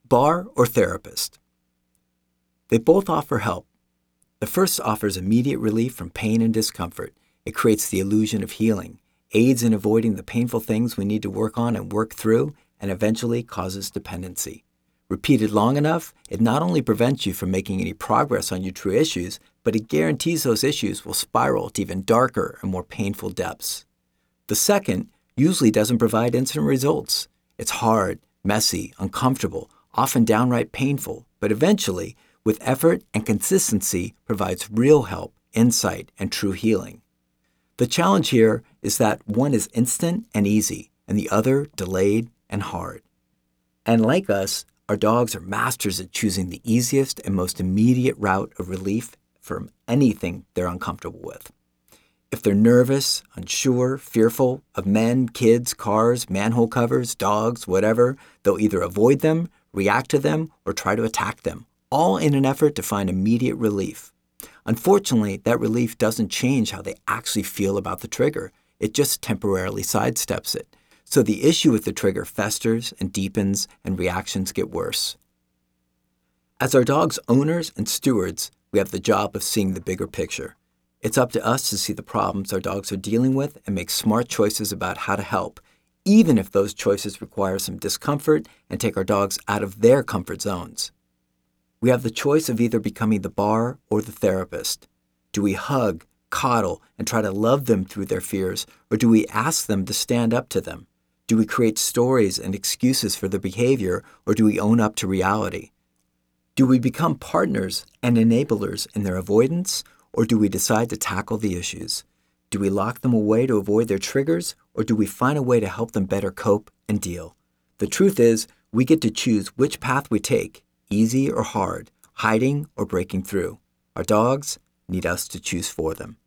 Bar or therapist? They both offer help. The first offers immediate relief from pain and discomfort. It creates the illusion of healing, aids in avoiding the painful things we need to work on and work through, and eventually causes dependency. Repeated long enough, it not only prevents you from making any progress on your true issues, but it guarantees those issues will spiral to even darker and more painful depths. The second usually doesn't provide instant results. It's hard, messy, uncomfortable, often downright painful, but eventually, with effort and consistency, provides real help, insight, and true healing. The challenge here is that one is instant and easy, and the other delayed and hard. And like us, our dogs are masters at choosing the easiest and most immediate route of relief from anything they're uncomfortable with. If they're nervous, unsure, fearful of men, kids, cars, manhole covers, dogs, whatever, they'll either avoid them, react to them, or try to attack them, all in an effort to find immediate relief. Unfortunately, that relief doesn't change how they actually feel about the trigger. It just temporarily sidesteps it. So the issue with the trigger festers and deepens, and reactions get worse. As our dog's owners and stewards, we have the job of seeing the bigger picture. It's up to us to see the problems our dogs are dealing with and make smart choices about how to help, even if those choices require some discomfort and take our dogs out of their comfort zones. We have the choice of either becoming the bar or the therapist. Do we hug, coddle, and try to love them through their fears, or do we ask them to stand up to them? Do we create stories and excuses for their behavior, or do we own up to reality? Do we become partners and enablers in their avoidance, or do we decide to tackle the issues? Do we lock them away to avoid their triggers, or do we find a way to help them better cope and deal? The truth is, we get to choose which path we take, easy or hard, hiding or breaking through. Our dogs need us to choose for them.